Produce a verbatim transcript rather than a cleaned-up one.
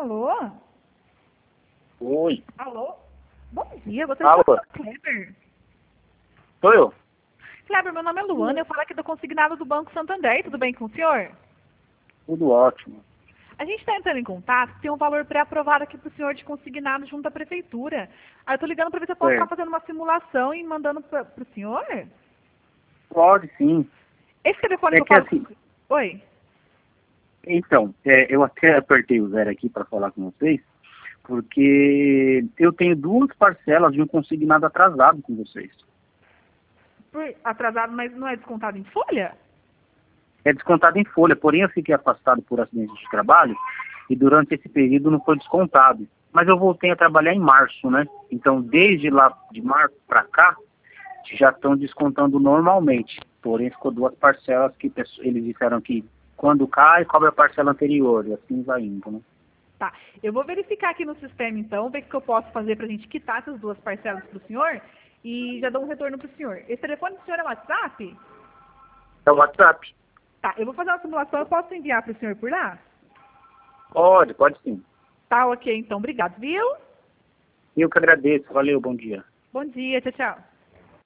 Alô? Oi. Alô? Bom dia, você Alô? está Kleber? Sou eu. Kleber, meu nome é Luana, eu falo aqui do consignado do Banco Santander, tudo bem com o senhor? Tudo ótimo. A gente está entrando em contato, tem um valor pré-aprovado aqui para o senhor de consignado junto à prefeitura. Aí eu tô ligando para ver se eu posso estar Certo. fazendo uma simulação e mandando para o senhor? Pode sim. Esse telefone É que eu que falo... assim, Oi? então, é, eu até apertei o zero aqui para falar com vocês, porque eu tenho duas parcelas de um consignado atrasado com vocês. Por- Atrasado, mas não é descontado em folha? É descontado em folha, porém eu fiquei afastado por acidente de trabalho e durante esse período não foi descontado. Mas eu voltei a trabalhar em março, né? Então, desde lá de março para cá, já estão descontando normalmente. Porém, ficou duas parcelas que pesso- eles disseram que quando cai, cobra a parcela anterior. E assim vai indo, né? Tá, eu vou verificar aqui no sistema então, ver o que eu posso fazer pra gente quitar essas duas parcelas pro senhor e já dou um retorno pro senhor. Esse telefone do senhor é WhatsApp? É o WhatsApp. Tá, eu vou fazer uma simulação, eu posso enviar pro senhor por lá? Pode, pode sim. Tá, ok, então, obrigado, viu? Eu que agradeço. Valeu, bom dia. Bom dia, tchau, tchau.